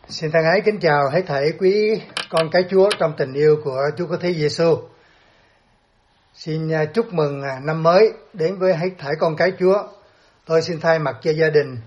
Xin thân ái kính chào hết thảy quý con cái Chúa trong tình yêu của Chúa Cứu Thế Giêsu. Xin chúc mừng năm mới đến với hết thảy con cái Chúa. Tôi xin thay mặt cho gia đình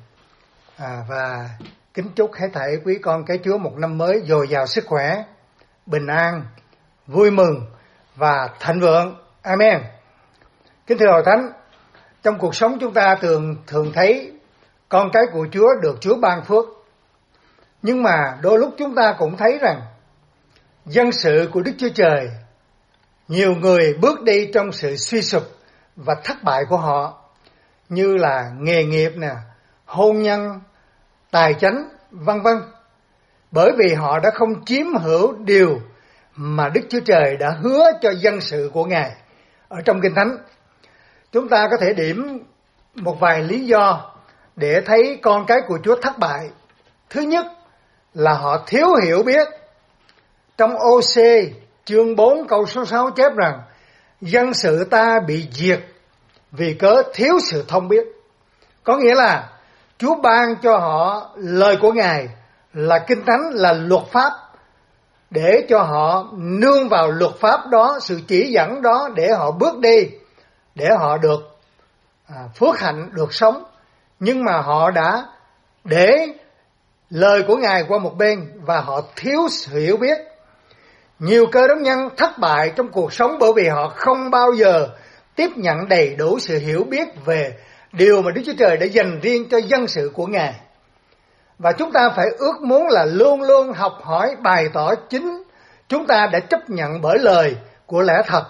và kính chúc hết thảy quý con cái Chúa một năm mới dồi dào sức khỏe, bình an, vui mừng và thịnh vượng. Amen. Kính thưa Hội Thánh, trong cuộc sống chúng ta thường thấy con cái của Chúa được Chúa ban phước. Nhưng mà đôi lúc chúng ta cũng thấy rằng dân sự của Đức Chúa Trời, nhiều người bước đi trong sự suy sụp và thất bại của họ, như là nghề nghiệp nè, hôn nhân, tài chánh, vân vân, bởi vì họ đã không chiếm hữu điều mà Đức Chúa Trời đã hứa cho dân sự của Ngài ở trong Kinh Thánh. Chúng ta có thể điểm một vài lý do để thấy con cái của Chúa thất bại. Thứ nhất là họ thiếu hiểu biết. Trong OC chương 4 câu số 6 chép rằng dân sự ta bị diệt vì cớ thiếu sự thông biết. Có nghĩa là Chúa ban cho họ lời của Ngài là Kinh Thánh, là luật pháp, để cho họ nương vào luật pháp đó, sự chỉ dẫn đó để họ bước đi, để họ được phước hạnh, được sống. Nhưng mà họ đã để lời của Ngài qua một bên và họ thiếu sự hiểu biết. Nhiều cơ đốc nhân thất bại trong cuộc sống bởi vì họ không bao giờ tiếp nhận đầy đủ sự hiểu biết về điều mà Đức Chúa Trời đã dành riêng cho dân sự của Ngài. Và chúng ta phải ước muốn là luôn luôn học hỏi, bày tỏ chính chúng ta đã chấp nhận bởi lời của lẽ thật.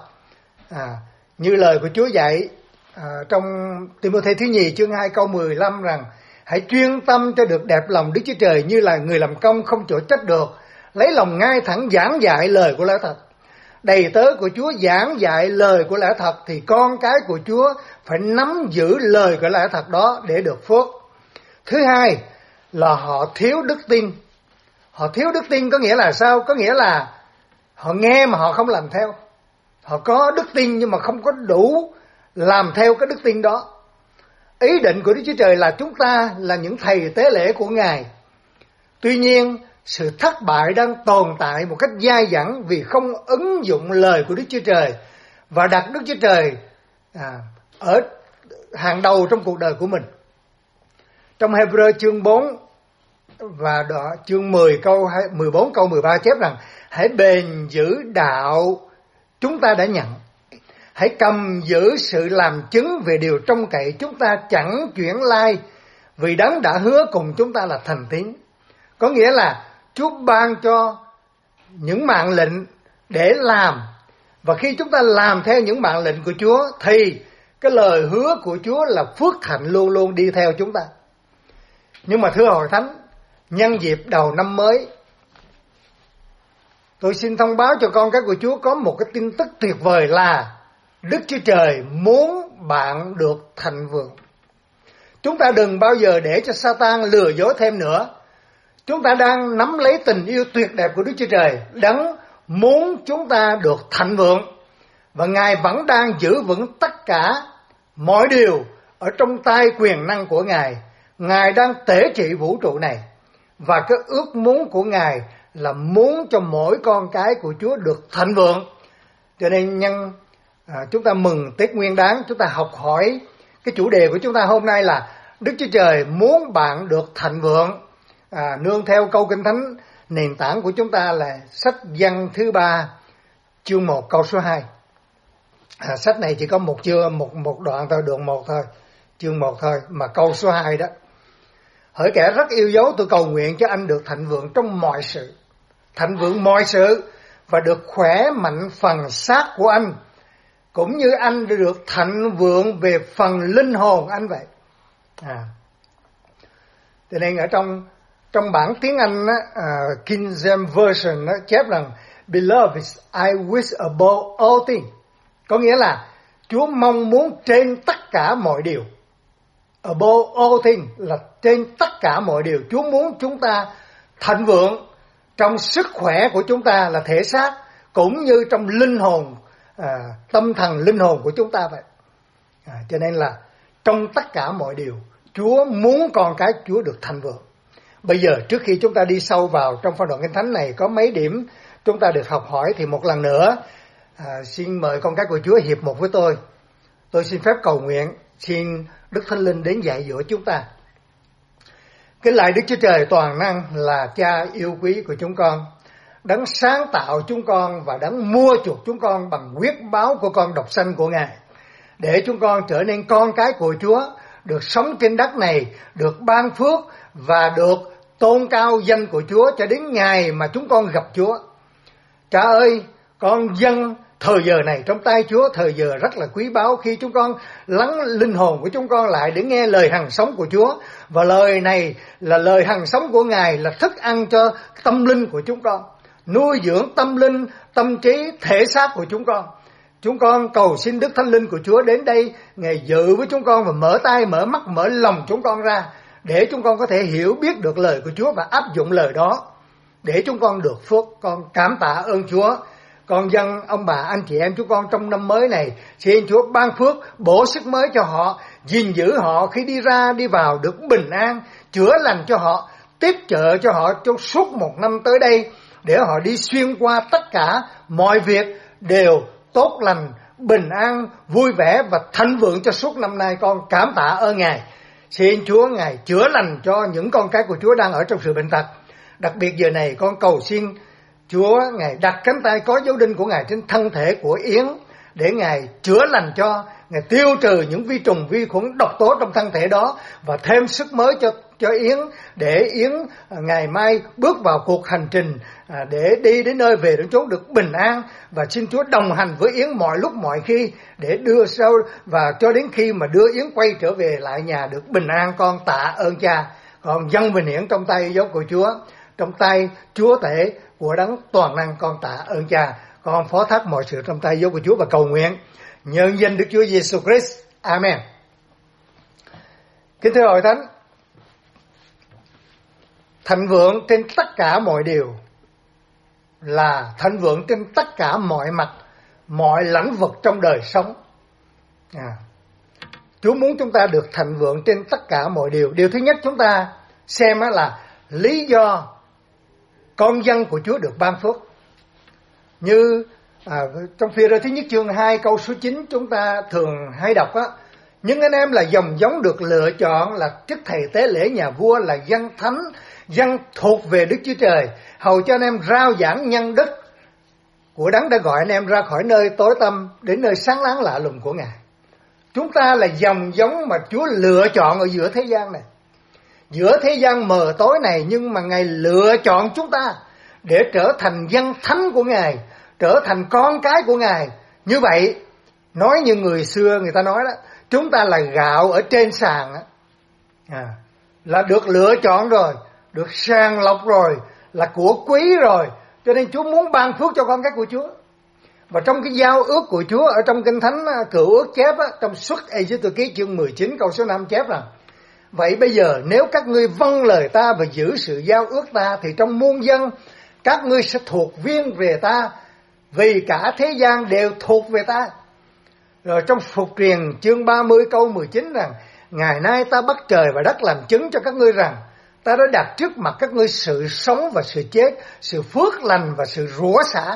Như lời của Chúa dạy trong Ti-mô-thê thứ nhì chương 2 câu 15 rằng hãy chuyên tâm cho được đẹp lòng Đức Chúa Trời như là người làm công không chỗ trách được, lấy lòng ngay thẳng giảng dạy lời của lẽ thật. Đầy tớ của Chúa giảng dạy lời của lẽ thật thì con cái của Chúa phải nắm giữ lời của lẽ thật đó để được phước. Thứ hai là họ thiếu đức tin. Họ thiếu đức tin có nghĩa là sao? Có nghĩa là họ nghe mà họ không làm theo. Họ có đức tin nhưng mà không có đủ làm theo cái đức tin đó. Ý định của Đức Chúa Trời là chúng ta là những thầy tế lễ của Ngài. Tuy nhiên, sự thất bại đang tồn tại một cách dai dẳng vì không ứng dụng lời của Đức Chúa Trời và đặt Đức Chúa Trời ở hàng đầu trong cuộc đời của mình. Trong Hebrew chương 4 và chương 14 câu 13 chép rằng hãy bền giữ đạo chúng ta đã nhận. Hãy cầm giữ sự làm chứng về điều trông cậy chúng ta chẳng chuyển lai, vì Đấng đã hứa cùng chúng ta là thành tín. Có nghĩa là Chúa ban cho những mạng lệnh để làm, và khi chúng ta làm theo những mạng lệnh của Chúa thì cái lời hứa của Chúa là phước hạnh luôn luôn đi theo chúng ta. Nhưng mà thưa Hội Thánh, nhân dịp đầu năm mới, tôi xin thông báo cho con cái của Chúa có một cái tin tức tuyệt vời là Đức Chúa Trời muốn bạn được thịnh vượng. Chúng ta đừng bao giờ để cho Sa-tan lừa dối thêm nữa. Chúng ta đang nắm lấy tình yêu tuyệt đẹp của Đức Chúa Trời, Đấng muốn chúng ta được thịnh vượng. Và Ngài vẫn đang giữ vững tất cả mọi điều ở trong tay quyền năng của Ngài. Ngài đang tể trị vũ trụ này. Và cái ước muốn của Ngài là muốn cho mỗi con cái của Chúa được thịnh vượng. Cho nên chúng ta mừng Tết Nguyên Đán, chúng ta học hỏi cái chủ đề của chúng ta hôm nay là Đức Chúa Trời muốn bạn được thịnh vượng. Nương theo câu Kinh Thánh nền tảng của chúng ta là sách Giăng thứ 3 chương 1 câu số 2. Sách này chỉ có một đoạn thôi, đoạn 1 thôi, chương 1 thôi, mà câu số 2 đó. Hỡi kẻ rất yêu dấu, tôi cầu nguyện cho anh được thịnh vượng trong mọi sự, thịnh vượng mọi sự, và được khỏe mạnh phần xác của anh, cũng như anh đã được thịnh vượng về phần linh hồn anh vậy. Cho nên ở trong bản tiếng Anh King James Version chép rằng Beloved, I wish above all things. Có nghĩa là Chúa mong muốn trên tất cả mọi điều. Above all things là trên tất cả mọi điều. Chúa muốn chúng ta thịnh vượng trong sức khỏe của chúng ta là thể xác, cũng như trong linh hồn, tâm thần linh hồn của chúng ta vậy. Cho nên là trong tất cả mọi điều, Chúa muốn con cái Chúa được thịnh vượng. Bây giờ trước khi chúng ta đi sâu vào trong phân đoạn Kinh Thánh này, có mấy điểm chúng ta được học hỏi. Thì một lần nữa xin mời con cái của Chúa hiệp một với tôi. Tôi xin phép cầu nguyện, xin Đức Thánh Linh đến dạy dỗ chúng ta. Kính lạy Đức Chúa Trời toàn năng là Cha yêu quý của chúng con, Đấng sáng tạo chúng con và Đấng mua chuộc chúng con bằng huyết báo của con độc sanh của Ngài, để chúng con trở nên con cái của Chúa, được sống trên đất này, được ban phước và được tôn cao danh của Chúa cho đến ngày mà chúng con gặp Chúa. Cha ơi, con dâng thời giờ này trong tay Chúa, thời giờ rất là quý báu khi chúng con lắng linh hồn của chúng con lại để nghe lời hằng sống của Chúa. Và lời này là lời hằng sống của Ngài, là thức ăn cho tâm linh của chúng con, nuôi dưỡng tâm linh, tâm trí, thể xác của chúng con. Chúng con cầu xin Đức Thánh Linh của Chúa đến đây, Ngài dự với chúng con và mở tay, mở mắt, mở lòng chúng con ra, để chúng con có thể hiểu biết được lời của Chúa và áp dụng lời đó, để chúng con được phước. Con cảm tạ ơn Chúa. Con dâng ông bà, anh chị em chúng con trong năm mới này, xin Chúa ban phước, bổ sức mới cho họ, gìn giữ họ khi đi ra đi vào được bình an, chữa lành cho họ, tiếp trợ cho họ trong suốt một năm tới đây, để họ đi xuyên qua tất cả mọi việc đều tốt lành, bình an, vui vẻ và thịnh vượng cho suốt năm nay. Con cảm tạ ơn Ngài. Xin Chúa Ngài chữa lành cho những con cái của Chúa đang ở trong sự bệnh tật. Đặc biệt giờ này con cầu xin Chúa Ngài đặt cánh tay có dấu đinh của Ngài trên thân thể của Yến, để Ngài chữa lành cho, Ngài tiêu trừ những vi trùng, vi khuẩn độc tố trong thân thể đó, và thêm sức mới cho Yến, để Yến ngày mai bước vào cuộc hành trình để đi đến nơi về đến chốn được bình an. Và xin Chúa đồng hành với Yến mọi lúc mọi khi, để đưa sau và cho đến khi mà đưa Yến quay trở về lại nhà được bình an. Con tạ ơn Cha. Con dâng bình hiển trong tay dấu của Chúa, trong tay Chúa Tể của Đấng toàn năng. Con tạ ơn Cha. Con phó thác mọi sự trong tay dấu của Chúa và cầu nguyện nhân danh Đức Chúa Giêsu Christ. Amen. Kính thưa Hội Thánh, thịnh vượng trên tất cả mọi điều là thịnh vượng trên tất cả mọi mặt, mọi lĩnh vực trong đời sống. Chúa muốn chúng ta được thịnh vượng trên tất cả mọi điều. Điều thứ nhất chúng ta xem là lý do con dân của Chúa được ban phước. Như trong Phi-rơ thứ nhất chương 2 câu số 9 chúng ta thường hay đọc á: nhưng anh em là dòng giống được lựa chọn, là chức thầy tế lễ nhà vua, là dân thánh, dân thuộc về Đức Chúa Trời, hầu cho anh em rao giảng nhân đức của Đấng đã gọi anh em ra khỏi nơi tối tăm đến nơi sáng láng lạ lùng của Ngài. Chúng ta là dòng giống mà Chúa lựa chọn ở giữa thế gian này, giữa thế gian mờ tối này, nhưng mà Ngài lựa chọn chúng ta để trở thành dân thánh của Ngài, trở thành con cái của Ngài. Như vậy, nói như người xưa người ta nói đó, chúng ta là gạo ở trên sàn là được lựa chọn rồi, được sàng lọc rồi, là của quý rồi. Cho nên Chúa muốn ban phước cho con cái của Chúa. Và trong cái giao ước của Chúa ở trong Kinh Thánh Cựu Ước chép trong Xuất Ê-díp-tô ký chương 19 câu số 5 chép rằng: vậy bây giờ nếu các ngươi vâng lời ta và giữ sự giao ước ta, thì trong muôn dân các ngươi sẽ thuộc viên về ta, vì cả thế gian đều thuộc về ta. Rồi trong Phục Truyền chương 30 câu 19 rằng: ngày nay ta bắt trời và đất làm chứng cho các ngươi rằng ta đã đặt trước mặt các ngươi sự sống và sự chết, sự phước lành và sự rủa xả.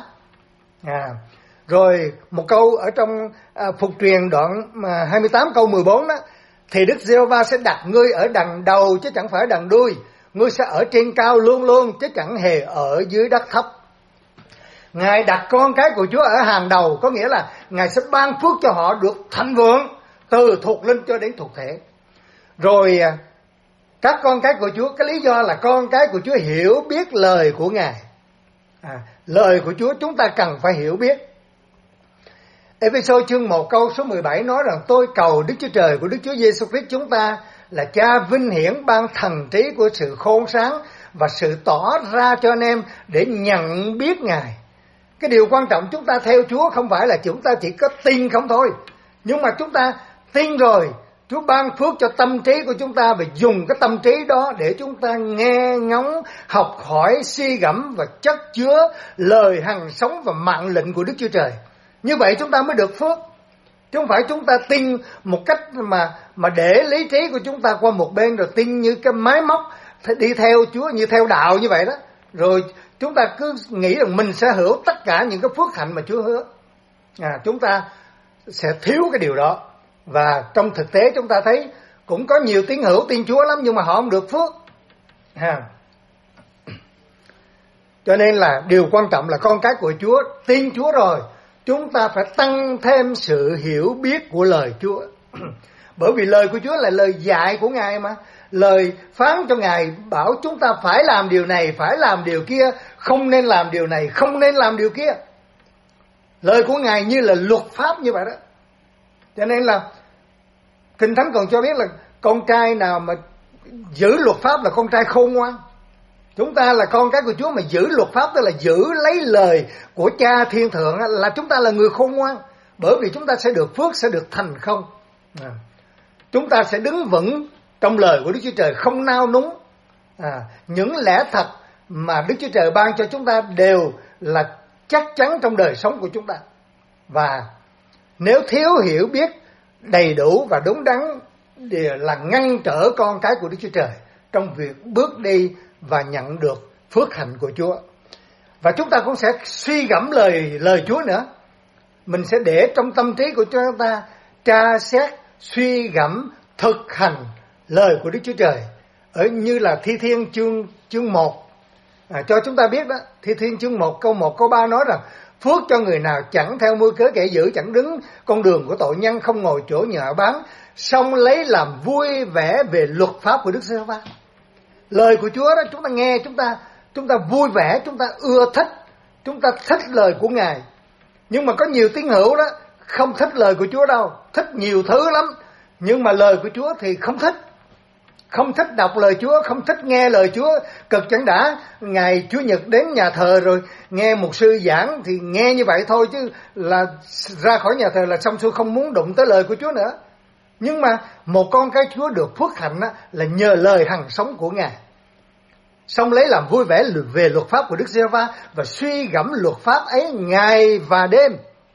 Rồi một câu ở trong Phục Truyền đoạn 28 câu 14 đó: thì Đức Giê-hô-va sẽ đặt ngươi ở đằng đầu chứ chẳng phải đằng đuôi, ngươi sẽ ở trên cao luôn luôn chứ chẳng hề ở dưới đất thấp. Ngài đặt con cái của Chúa ở hàng đầu, có nghĩa là Ngài sẽ ban phước cho họ được thịnh vượng từ thuộc linh cho đến thuộc thể. Rồi các con cái của Chúa, cái lý do là con cái của Chúa hiểu biết lời của Ngài. Lời của Chúa chúng ta cần phải hiểu biết. Ê-phê-sô chương 1 câu số 17 nói rằng: tôi cầu Đức Chúa Trời của Đức Chúa Giêsu Christ chúng ta là Cha vinh hiển ban thần trí của sự khôn sáng và sự tỏ ra cho anh em để nhận biết Ngài. Cái điều quan trọng chúng ta theo Chúa không phải là chúng ta chỉ có tin không thôi, nhưng mà chúng ta tin rồi, Chúa ban phước cho tâm trí của chúng ta, và dùng cái tâm trí đó để chúng ta nghe ngóng, học hỏi, suy gẫm và chất chứa lời hằng sống và mạng lệnh của Đức Chúa Trời. Như vậy chúng ta mới được phước. Chứ không phải chúng ta tin một cách mà để lý trí của chúng ta qua một bên, rồi tin như cái máy móc đi theo Chúa như theo đạo như vậy đó, rồi chúng ta cứ nghĩ rằng mình sẽ hưởng tất cả những cái phước hạnh mà Chúa hứa. Chúng ta sẽ thiếu cái điều đó. Và trong thực tế chúng ta thấy cũng có nhiều tín hữu tin Chúa lắm, nhưng mà họ không được phước. Cho nên là điều quan trọng là con cái của Chúa, tin Chúa rồi, chúng ta phải tăng thêm sự hiểu biết của lời Chúa. Bởi vì lời của Chúa là lời dạy của Ngài mà. Lời phán cho Ngài bảo chúng ta phải làm điều này, phải làm điều kia, không nên làm điều này, không nên làm điều kia. Lời của Ngài như là luật pháp như vậy đó. Cho nên là Kinh Thánh còn cho biết là con trai nào mà giữ luật pháp là con trai khôn ngoan. Chúng ta là con cái của Chúa mà giữ luật pháp, tức là giữ lấy lời của Cha Thiên Thượng, là chúng ta là người khôn ngoan. Bởi vì chúng ta sẽ được phước, sẽ được thành công. Chúng ta sẽ đứng vững trong lời của Đức Chúa Trời, không nao núng. Những lẽ thật mà Đức Chúa Trời ban cho chúng ta đều là chắc chắn trong đời sống của chúng ta. Và nếu thiếu hiểu biết đầy đủ và đúng đắn thì là ngăn trở con cái của Đức Chúa Trời trong việc bước đi và nhận được phước hạnh của Chúa. Và chúng ta cũng sẽ suy gẫm lời Chúa nữa. Mình sẽ để trong tâm trí của chúng ta tra xét, suy gẫm, thực hành lời của Đức Chúa Trời. Như là Thi Thiên chương 1 cho chúng ta biết đó. Thi Thiên chương 1 câu 3 nói rằng: phước cho người nào chẳng theo mưu cớ kẻ dữ, chẳng đứng con đường của tội nhân, không ngồi chỗ nhạo báng, song lấy làm vui vẻ về luật pháp của Đức Giê-hô-va. Lời của Chúa đó chúng ta nghe, chúng ta vui vẻ, chúng ta ưa thích, chúng ta thích lời của Ngài. Nhưng mà có nhiều tín hữu đó không thích lời của Chúa đâu, thích nhiều thứ lắm, nhưng mà lời của Chúa thì không thích. Không thích đọc lời Chúa, không thích nghe lời Chúa. Cực chẳng đã ngày Chủ nhật đến nhà thờ rồi nghe mục sư giảng thì nghe như vậy thôi, chứ là ra khỏi nhà thờ là xong xuôi, không muốn đụng tới lời của Chúa nữa. Nhưng mà một con cái Chúa được phước hạnh là nhờ lời hằng sống của Ngài. Xong lấy làm vui vẻ về luật pháp của Đức Giê-hô-va và suy gẫm luật pháp ấy ngày và đêm.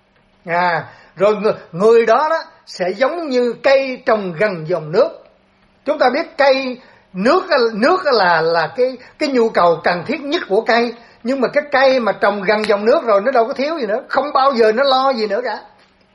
Rồi người đó sẽ giống như cây trồng gần dòng nước. Chúng ta biết cây nước là cái nhu cầu cần thiết nhất của cây, nhưng mà cái cây mà trồng gần dòng nước rồi nó đâu có thiếu gì nữa, không bao giờ nó lo gì nữa cả.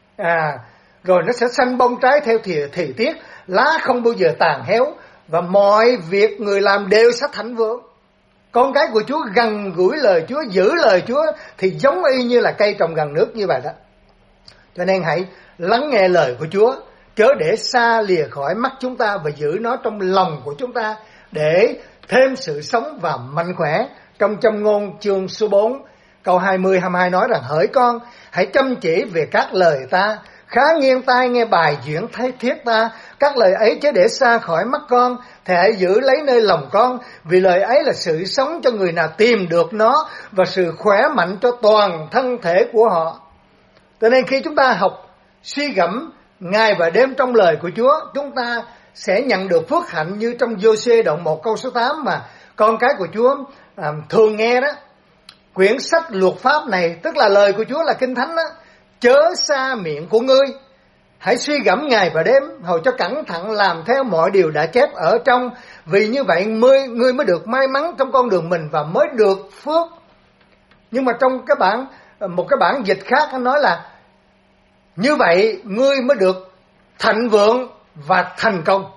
Rồi nó sẽ xanh bông trái theo thời tiết, lá không bao giờ tàn héo, và mọi việc người làm đều sẽ thịnh vượng. Con cái của Chúa gần gũi lời Chúa, giữ lời Chúa thì giống y như là cây trồng gần nước như vậy đó. Cho nên hãy lắng nghe lời của Chúa, chớ để xa lìa khỏi mắt chúng ta, và giữ nó trong lòng của chúng ta để thêm sự sống và mạnh khỏe. Trong Châm Ngôn chương số 4 câu 20-22 nói rằng: hỡi con, hãy chăm chỉ về các lời ta, khá nghiêng tai nghe bài diễn thấy thiết ta. Các lời ấy chớ để xa khỏi mắt con, thì hãy giữ lấy nơi lòng con, vì lời ấy là sự sống cho người nào tìm được nó, và sự khỏe mạnh cho toàn thân thể của họ. Cho nên khi chúng ta học suy gẫm ngày và đêm trong lời của Chúa, chúng ta sẽ nhận được phước hạnh như trong Giô-suê đoạn 1 câu số 8 mà con cái của Chúa thường nghe đó. Quyển sách luật pháp này, tức là lời của Chúa là Kinh Thánh đó, chớ xa miệng của ngươi, hãy suy gẫm ngày và đêm, hầu cho cẩn thận làm theo mọi điều đã chép ở trong, vì như vậy ngươi mới được may mắn trong con đường mình và mới được phước. Nhưng mà trong một cái bản dịch khác nó nói là như vậy ngươi mới được thịnh vượng và thành công.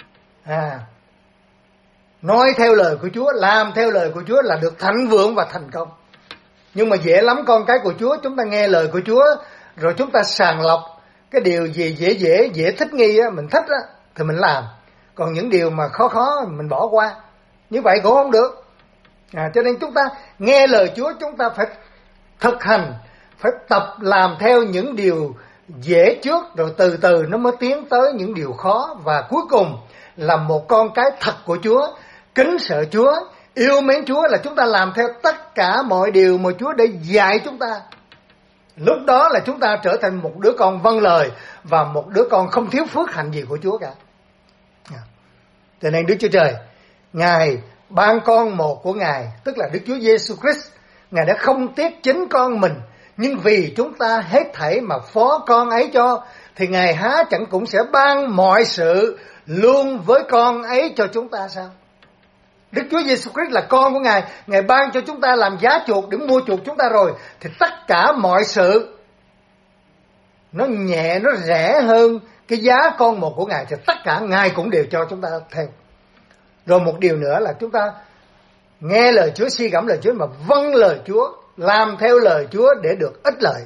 Nói theo lời của Chúa, làm theo lời của Chúa là được thịnh vượng và thành công. Nhưng mà dễ lắm con cái của Chúa, chúng ta nghe lời của Chúa rồi chúng ta sàng lọc cái điều gì dễ thích nghi á, mình thích á thì mình làm, còn những điều mà khó mình bỏ qua. Như vậy cũng không được. Cho nên chúng ta nghe lời Chúa, chúng ta phải thực hành, phải tập làm theo những điều dễ trước, rồi từ từ nó mới tiến tới những điều khó. Và cuối cùng là một con cái thật của Chúa, kính sợ Chúa, yêu mến Chúa, là chúng ta làm theo tất cả mọi điều mà Chúa đã dạy chúng ta. Lúc đó là chúng ta trở thành một đứa con vâng lời và một đứa con không thiếu phước hạnh gì của Chúa cả. Cho nên Đức Chúa Trời, Ngài ban con một của Ngài, tức là Đức Chúa Giêsu Christ, Ngài đã không tiếc chính con mình, nhưng vì chúng ta hết thảy mà phó con ấy cho, thì Ngài há chẳng cũng sẽ ban mọi sự luôn với con ấy cho chúng ta sao? Đức Chúa Giêsu Christ là con của Ngài, Ngài ban cho chúng ta làm giá chuộc để mua chuộc chúng ta rồi, thì tất cả mọi sự nó nhẹ, nó rẻ hơn cái giá con một của Ngài, thì tất cả Ngài cũng đều cho chúng ta theo. Rồi một điều nữa là chúng ta nghe lời Chúa, suy gẫm lời Chúa, mà vâng lời Chúa, làm theo lời Chúa để được ích lợi.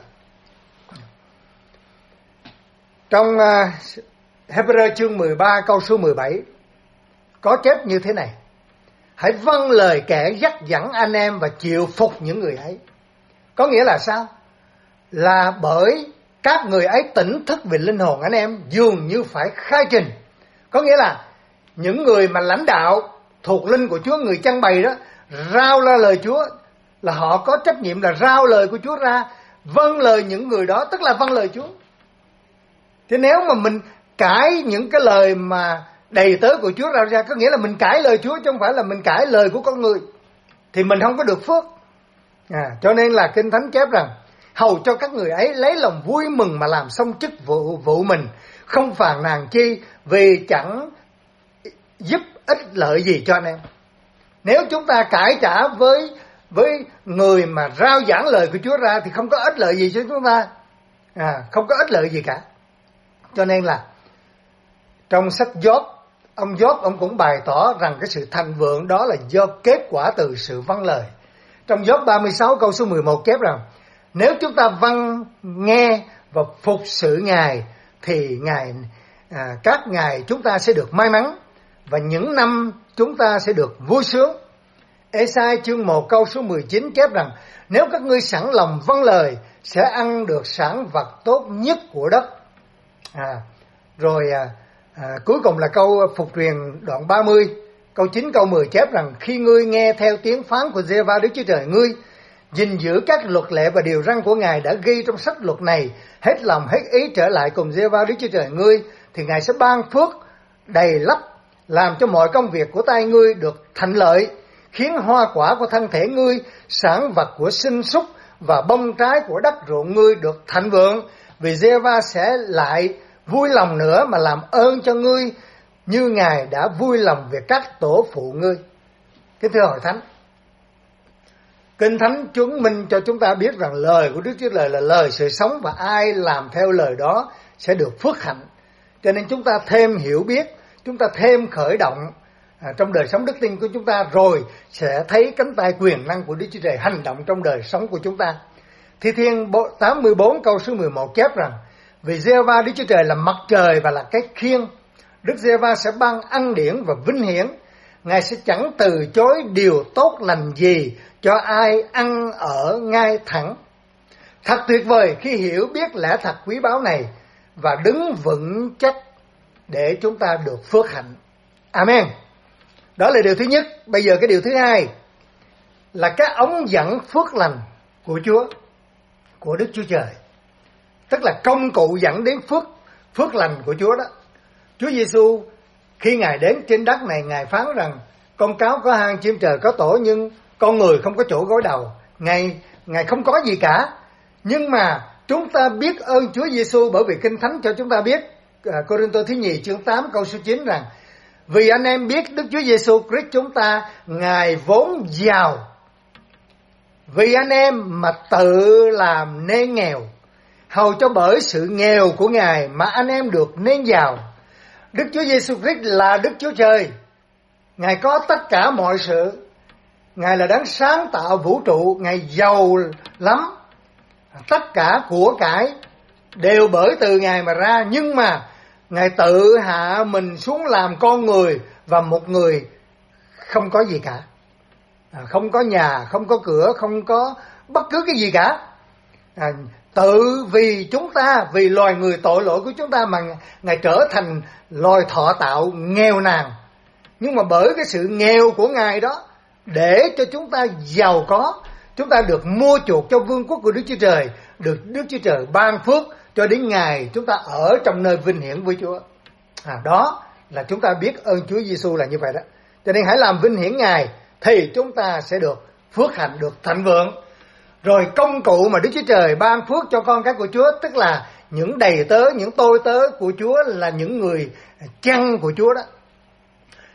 Trong Hebrew chương 13 câu số 17 có chép như thế này: hãy vâng lời kẻ dắt dẫn anh em và chịu phục những người ấy. Có nghĩa là sao? Là bởi các người ấy tỉnh thức về linh hồn anh em dường như phải khai trình. Có nghĩa là những người mà lãnh đạo thuộc linh của Chúa, người chăn bày đó, rao ra lời Chúa, là họ có trách nhiệm là rao lời của Chúa ra, vâng lời những người đó, tức là vâng lời Chúa. Chứ nếu mà mình cãi những cái lời mà đầy tớ của Chúa rao ra, có nghĩa là mình cãi lời Chúa chứ không phải là mình cãi lời của con người, thì mình không có được phước. Cho nên là Kinh Thánh chép rằng hầu cho các người ấy lấy lòng vui mừng mà làm xong chức vụ mình, không phàn nàn chi, vì chẳng giúp ích lợi gì cho anh em. Nếu chúng ta cãi trả với người mà rao giảng lời của Chúa ra thì không có ích lợi gì cho chúng ta, không có ích lợi gì cả. Cho nên là trong sách Gióp, ông Gióp ông cũng bày tỏ rằng cái sự thành vượng đó là do kết quả từ sự vâng lời. Trong Gióp 36 câu số 11 chép rằng nếu chúng ta vâng nghe và phục sự Ngài thì các ngày chúng ta sẽ được may mắn và những năm chúng ta sẽ được vui sướng. Ê-sai chương 1 câu số 19 chép rằng nếu các ngươi sẵn lòng vâng lời sẽ ăn được sản vật tốt nhất của đất. Cuối cùng là câu Phục truyền đoạn 30 câu 9 câu 10 chép rằng khi ngươi nghe theo tiếng phán của Giê-hô-va Đức Chúa Trời ngươi, gìn giữ các luật lệ và điều răn của Ngài đã ghi trong sách luật này, hết lòng hết ý trở lại cùng Giê-hô-va Đức Chúa Trời ngươi, thì Ngài sẽ ban phước đầy lấp, làm cho mọi công việc của tay ngươi được thạnh lợi, khiến hoa quả của thân thể ngươi, sản vật của sinh súc và bông trái của đất ruộng ngươi được thịnh vượng, vì Giê-hô-va sẽ lại vui lòng nữa mà làm ơn cho ngươi như Ngài đã vui lòng về các tổ phụ ngươi. Kính thưa hội thánh, Kinh Thánh chứng minh cho chúng ta biết rằng lời của Đức Chúa Trời là lời sự sống, và ai làm theo lời đó sẽ được phước hạnh. Cho nên chúng ta thêm hiểu biết, chúng ta thêm khởi động trong đời sống đức tin của chúng ta, rồi sẽ thấy cánh tay quyền năng của Đức Chúa Trời hành động trong đời sống của chúng ta. Thi Thiên 84 câu số 11 chép rằng vì Giê-hô-va Đức Chúa Trời là mặt trời và là cái khiên, Đức Giê-hô-va sẽ ban ân điển và vinh hiển. Ngài sẽ chẳng từ chối điều tốt lành gì cho ai ăn ở ngay thẳng. Thật tuyệt vời khi hiểu biết lẽ thật quý báu này và đứng vững chắc để chúng ta được phước hạnh. Amen. Đó là điều thứ nhất. Bây giờ cái điều thứ hai là cái ống dẫn phước lành của Chúa, của Đức Chúa Trời. Tức là công cụ dẫn đến phước lành của Chúa đó. Chúa Giêsu khi Ngài đến trên đất này, Ngài phán rằng con cáo có hang, chim trời có tổ, nhưng con người không có chỗ gối đầu. Ngài không có gì cả. Nhưng mà chúng ta biết ơn Chúa Giêsu bởi vì Kinh Thánh cho chúng ta biết, Cô-rinh-tô thứ nhì chương 8 câu số 9 rằng vì anh em biết Đức Chúa Giêsu Christ chúng ta, Ngài vốn giàu, vì anh em mà tự làm nên nghèo, hầu cho bởi sự nghèo của Ngài mà anh em được nên giàu. Đức Chúa Giêsu Christ là Đức Chúa Trời. Ngài có tất cả mọi sự. Ngài là đấng sáng tạo vũ trụ. Ngài giàu lắm. Tất cả của cải đều bởi từ Ngài mà ra. Nhưng mà Ngài tự hạ mình xuống làm con người, và một người không có gì cả. Không có nhà, không có cửa, không có bất cứ cái gì cả. Tự vì chúng ta, vì loài người tội lỗi của chúng ta mà Ngài trở thành loài thọ tạo nghèo nàn. Nhưng mà bởi cái sự nghèo của Ngài đó, để cho chúng ta giàu có, chúng ta được mua chuộc cho vương quốc của Đức Chúa Trời, được Đức Chúa Trời ban phước cho đến ngày chúng ta ở trong nơi vinh hiển với Chúa. Đó là chúng ta biết ơn Chúa Giêsu là như vậy đó. Cho nên hãy làm vinh hiển Ngài thì chúng ta sẽ được phước hạnh, được thịnh vượng. Rồi công cụ mà Đức Chúa Trời ban phước cho con cái của Chúa, tức là những đầy tớ, những tôi tớ của Chúa, là những người chăn của Chúa đó.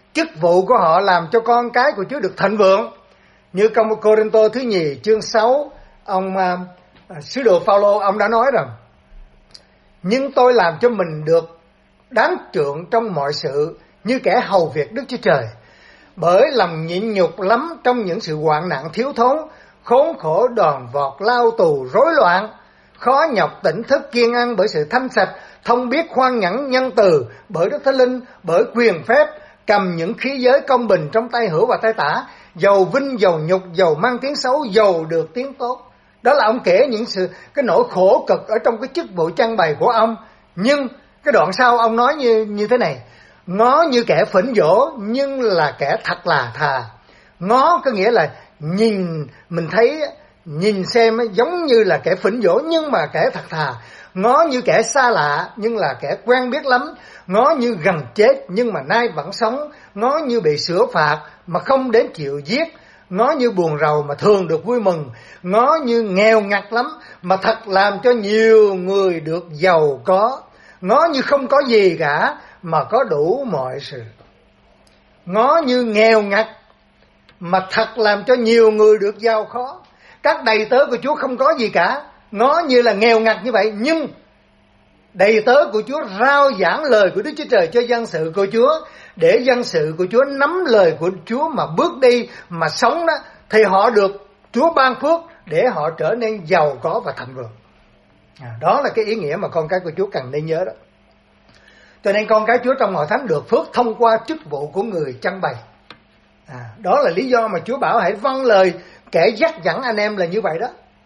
chức vụ của họ làm cho con cái của Chúa được thịnh vượng. Như trong Cô-rinh-tô thứ nhì chương 6, ông sứ đồ Phao-lô ông đã nói rằng: nhưng tôi làm cho mình được đáng trượng trong mọi sự, như kẻ hầu việc Đức Chúa Trời, bởi lòng nhịn nhục lắm trong những sự hoạn nạn thiếu thốn, khốn khổ đòn vọt lao tù rối loạn, khó nhọc tỉnh thức kiên ăn bởi sự thanh sạch, thông biết khoan nhẫn nhân từ bởi Đức Thánh Linh, bởi quyền phép, cầm những khí giới công bình trong tay hữu và tay tả, dầu vinh dầu nhục, dầu mang tiếng xấu, dầu được tiếng tốt. Đó là ông kể những cái nỗi khổ cực ở trong cái chức vụ trang bày của ông. Nhưng cái đoạn sau ông nói như thế này: ngó như kẻ phỉnh dỗ, nhưng là kẻ thật là thà. Ngó có nghĩa là nhìn, mình thấy nhìn xem giống như là kẻ phỉnh dỗ nhưng mà kẻ thật thà. Ngó như kẻ xa lạ nhưng là kẻ quen biết lắm. Ngó như gần chết nhưng mà nay vẫn sống. Ngó như bị sửa phạt mà không đến chịu giết. Ngó như buồn rầu mà thường được vui mừng. Ngó như nghèo ngặt lắm mà thật làm cho nhiều người được giàu có. Ngó như không có gì cả mà có đủ mọi sự. Ngó như nghèo ngặt mà thật làm cho nhiều người được giàu có. Các đầy tớ của Chúa không có gì cả, ngó như là nghèo ngặt như vậy, nhưng đầy tớ của Chúa rao giảng lời của Đức Chúa Trời cho dân sự của Chúa, để dân sự của Chúa nắm lời của Chúa mà bước đi, mà sống đó, thì họ được Chúa ban phước để họ trở nên giàu có và thịnh vượng. Đó là cái ý nghĩa mà con cái của Chúa cần nên nhớ đó. Cho nên con cái Chúa trong hội thánh được phước thông qua chức vụ của người trang bày. Đó là lý do mà Chúa bảo hãy vâng lời kẻ dắt dẫn anh em là như vậy đó.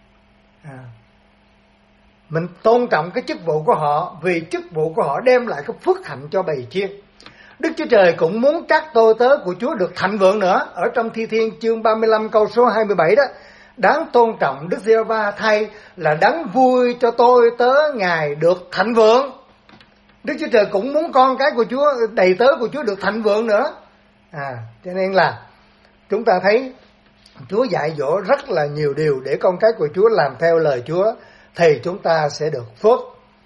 Mình tôn trọng cái chức vụ của họ, vì chức vụ của họ đem lại cái phước hạnh cho bầy chiên. Đức Chúa Trời cũng muốn các tôi tớ của Chúa được thịnh vượng nữa. Ở trong Thi Thiên chương 35 câu số 27 đó: đáng tôn trọng Đức Giê-hô-va thay là đáng vui cho tôi tớ Ngài được thịnh vượng. Đức Chúa Trời cũng muốn con cái của Chúa, đầy tớ của Chúa được thịnh vượng nữa. Cho nên là chúng ta thấy Chúa dạy dỗ rất là nhiều điều để con cái của Chúa làm theo lời Chúa, thì chúng ta sẽ được phước.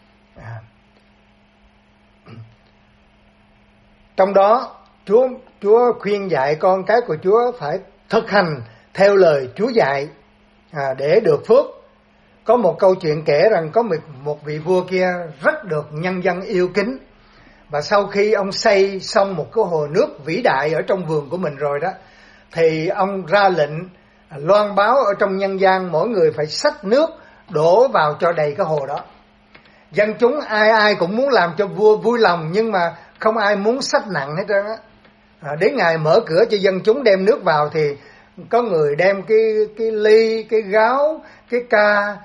Trong đó Chúa khuyên dạy con cái của Chúa phải thực hành theo lời Chúa dạy để được phước. Có một câu chuyện kể rằng có một vị vua kia rất được nhân dân yêu kính, và sau khi ông xây xong một cái hồ nước vĩ đại ở trong vườn của mình rồi đó, thì ông ra lệnh loan báo ở trong nhân gian mỗi người phải xách nước đổ vào cho đầy cái hồ đó. Dân chúng ai cũng muốn làm cho vua vui lòng, nhưng mà không ai muốn xách nặng hết trơn á. Đến ngày mở cửa cho dân chúng đem nước vào thì có người đem cái ly, cái gáo, cái ca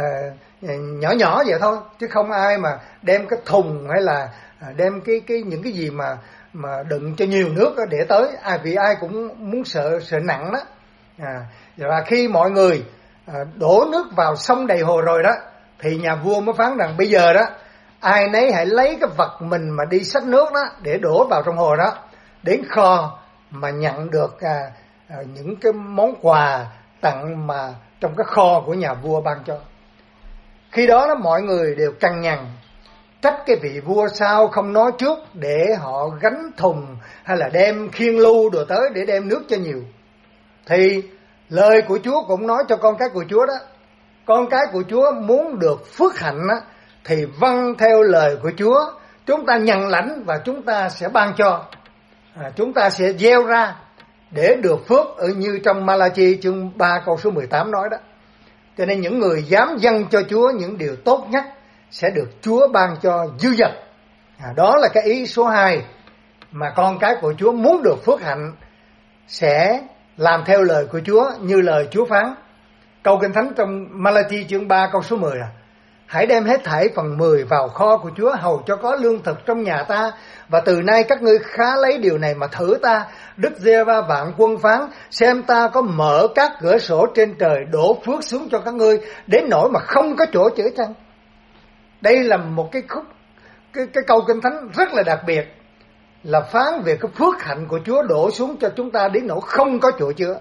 nhỏ nhỏ vậy thôi, chứ không ai mà đem cái thùng hay là đem những cái gì mà đựng cho nhiều nước để tới. Vì ai cũng muốn sợ nặng đó. Và khi mọi người đổ nước vào xong đầy hồ rồi đó, thì nhà vua mới phán rằng bây giờ đó ai nấy hãy lấy cái vật mình mà đi xách nước đó để đổ vào trong hồ đó, đến kho mà nhận được những cái món quà tặng mà trong cái kho của nhà vua ban cho. Khi đó mọi người đều cằn nhằn trách cái vị vua sao không nói trước để họ gánh thùng hay là đem khiên lu đồ tới để đem nước cho nhiều. Thì lời của Chúa cũng nói cho con cái của Chúa đó, con cái của Chúa muốn được phước hạnh đó, thì vâng theo lời của Chúa, chúng ta nhận lãnh và chúng ta sẽ ban cho, chúng ta sẽ gieo ra để được phước, ở như trong Ma-la-chi chương 3 câu số 18 nói đó. Cho nên những người dám dâng cho Chúa những điều tốt nhất sẽ được Chúa ban cho dư dật. Đó là cái ý số 2 mà con cái của Chúa muốn được phước hạnh sẽ làm theo lời của Chúa như lời Chúa phán. Câu Kinh Thánh trong Ma-la-chi chương 3 câu số 10 là: hãy đem hết thảy phần 10 vào kho của Chúa, hầu cho có lương thực trong nhà ta, và từ nay các ngươi khá lấy điều này mà thử ta. Đức Giê-hô-va vạn quân phán: xem ta có mở các cửa sổ trên trời đổ phước xuống cho các ngươi, đến nỗi mà không có chỗ chứa chăng. Đây là một cái câu Kinh Thánh rất là đặc biệt, là phán về cái phước hạnh của Chúa đổ xuống cho chúng ta đến nỗi không có chỗ chứa.